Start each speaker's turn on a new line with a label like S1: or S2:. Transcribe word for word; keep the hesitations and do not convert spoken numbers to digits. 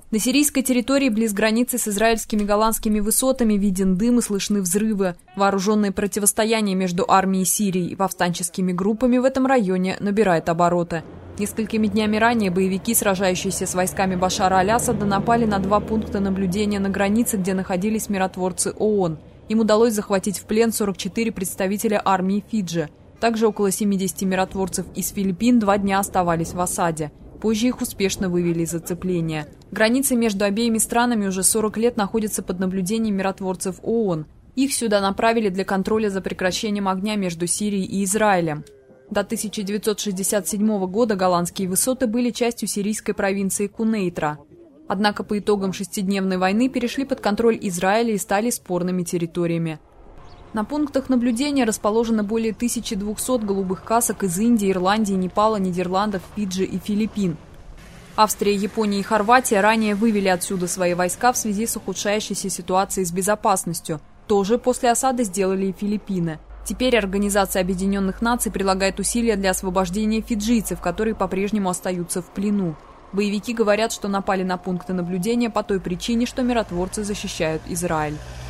S1: На сирийской территории близ границы с израильскими Голландскими высотами виден дым и слышны взрывы. Вооруженное противостояние между армией Сирии и повстанческими группами в этом районе набирает обороты. Несколькими днями ранее боевики, сражающиеся с войсками Башара аль-Асада, напали на два пункта наблюдения на границе, где находились миротворцы ООН. Им удалось захватить в плен сорок четыре представителя армии Фиджи. Также около семидесяти миротворцев из Филиппин два дня оставались в осаде. Позже их успешно вывели из оцепления. Границы между обеими странами уже сорок лет находятся под наблюдением миротворцев ООН. Их сюда направили для контроля за прекращением огня между Сирией и Израилем. До тысяча девятьсот шестьдесят седьмого года голландские высоты были частью сирийской провинции Кунейтра. Однако по итогам шестидневной войны перешли под контроль Израиля и стали спорными территориями. На пунктах наблюдения расположено более тысячи двухсот голубых касок из Индии, Ирландии, Непала, Нидерландов, Фиджи и Филиппин. Австрия, Япония и Хорватия ранее вывели отсюда свои войска в связи с ухудшающейся ситуацией с безопасностью. Тоже после осады сделали и Филиппины. Теперь Организация Объединенных Наций прилагает усилия для освобождения фиджийцев, которые по-прежнему остаются в плену. Боевики говорят, что напали на пункты наблюдения по той причине, что миротворцы защищают Израиль.